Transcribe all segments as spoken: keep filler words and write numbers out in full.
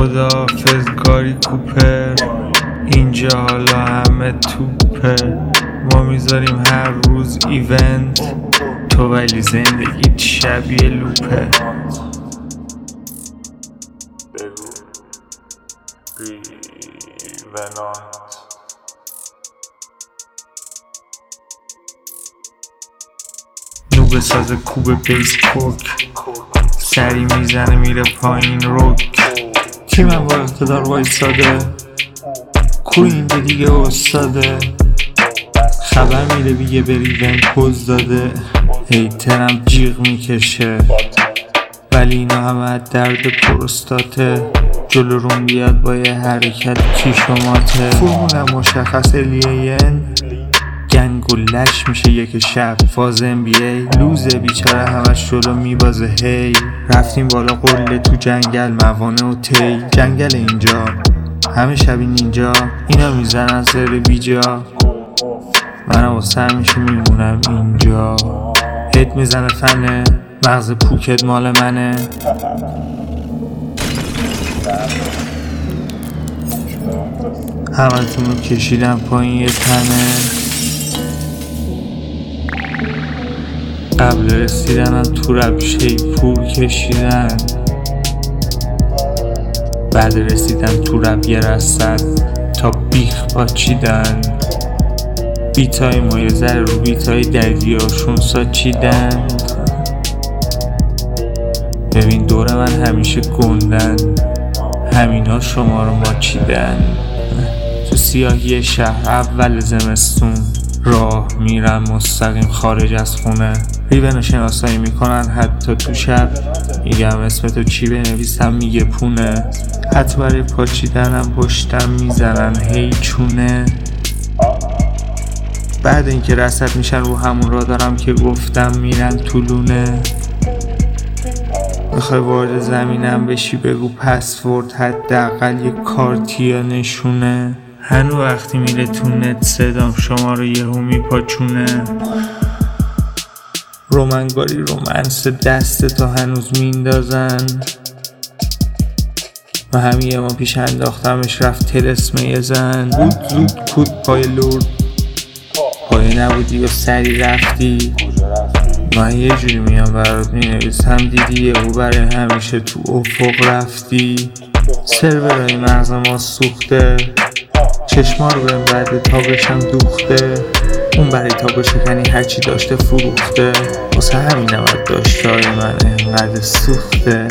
خداحافظ گاری کوپر، اینجا حالا همه توپه، ما میذاریم هر روز ایونت، تو ولی زندگیت شبیه لوپه. بگو ریونانت. نوبه ساز کوب بیس کوک، سری میزنه میره پایین روک. تیمم با اقتدار وایساده، کوی اینجا دیگه استاده، خبر میده بیگه به ریون پوز داده. هیترم جیغ میکشه ولی اینا همه از درد پروستاته، جلو روم بیاد با یه حرکت کیشوماته. فرمونم مشخص لین گنگ و لش میشه یک شب، فاز ام بی ای لوزه بیچاره همش جلو میبازه. هی رفتیم بالا قله تو جنگل، موانع و تی جنگل اینجا همه شبیه نینجا، اینا میزنن سر بیجا، منم واسه همیشه میمونم اینجا. هد میزنه فنه، مغز پوکت مال منه. همتونو کشیدم پایین یه تنه، قبل رسیدنم تو رب شیپور کشیدن، بعد رسیدن تو رب یه رسد تا بیخ پاچیدن. بیتای ما یه ذره رو بیتای دردیاشون ساچیدن. ببین دور من همیشه گندن، همینا شما رو ماچیدن. تو سیاهی شهر اول زمستون، راه میرم مستقیم خارج از خونه. ریون شناسایی میکنن حتی تو شب، میگم اسم تو چی بنویسم میگه پونه. حتی برای پاچیدنم پشتم میزنن هی چونه. بعد اینکه رصد میشن رو همون را دارم که گفتم میرن تو لونه. میخوای وارد زمینم بشی بگو پسورد، حداقل یه کارتی یا نشونه. هنو وقتی میره تو نت صدام شما رو یهو میپاچونه. رومنگاری رومنس دست تو هنوز میندازن، و همیه ما پیش انداختمش رفت تلسمه یه زن. بود زود کود پای لورد، پای نبودی و سری رفتی. من یه جوری میام برات مینویسم دیدی او برای همیشه تو افق رفتی. سرورای مغز ما سوخته، چشما رو بهم بعد تا بشم دوخته. اون برای تا بشکنی هرچی داشته فروخته، واسه همین نمید داشته های من انقدر سوخته.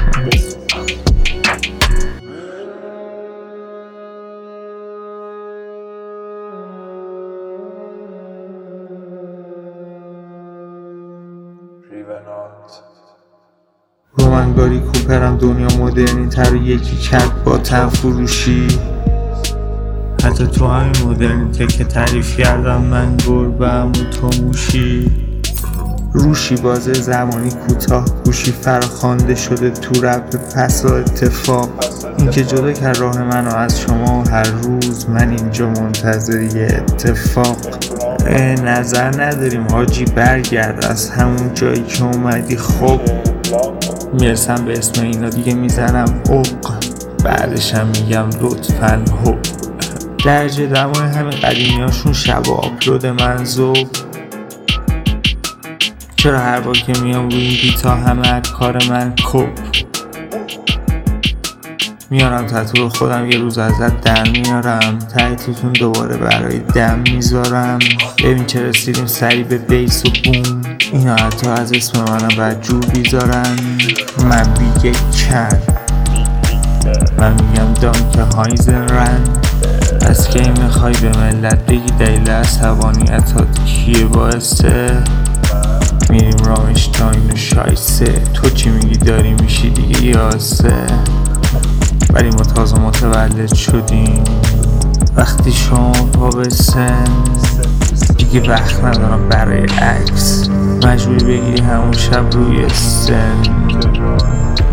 رومنگاری کوپرم دنیا مدرنی تر و یکی کرد با تن فروشی. حتی تو همین مدرنیته که تعریف کردم من گربه‌ام و تو موشی. روشی بازه زمانی کوتاه گوشی فراخوانده شده تو رب پس و اتفاق. این که جدا کرد راه منو از شما و هر روز من اینجا منتظر یه اتفاق. نظر نداریم حاجی برگرد از همون جایی که اومدی. خب میرسم به اسم اینا دیگه میزنم اوق، بعدشم میگم لطفاً هو. درجه دمای همین قدیمیاشون شب و آپلود من ذوق. چرا هر بار که میام روی این بیتا همه از کار من کپ میارم تتو رو خودم یه روز ازت در میارم، تایتلتون دوباره برای دم میذارم. ببین چه رسیدیم سری به بیس و بوم، اینا حتی از اسم منم بدجور بیزارن. من بیگه کن، من میگم دانک هایزن رن. از کی میخوای به ملت بگی دلیل عصبانیتات کیه باعثه؟ میریم رامشتاین و شایسته، تو چی میگی داری میشی دیگه یاسه. ولی ما تازه متولد شدیم وقتی شما پا به سن دیگه وقت ندارم برای عکس، مجبوری بگیری همون شب روی سن.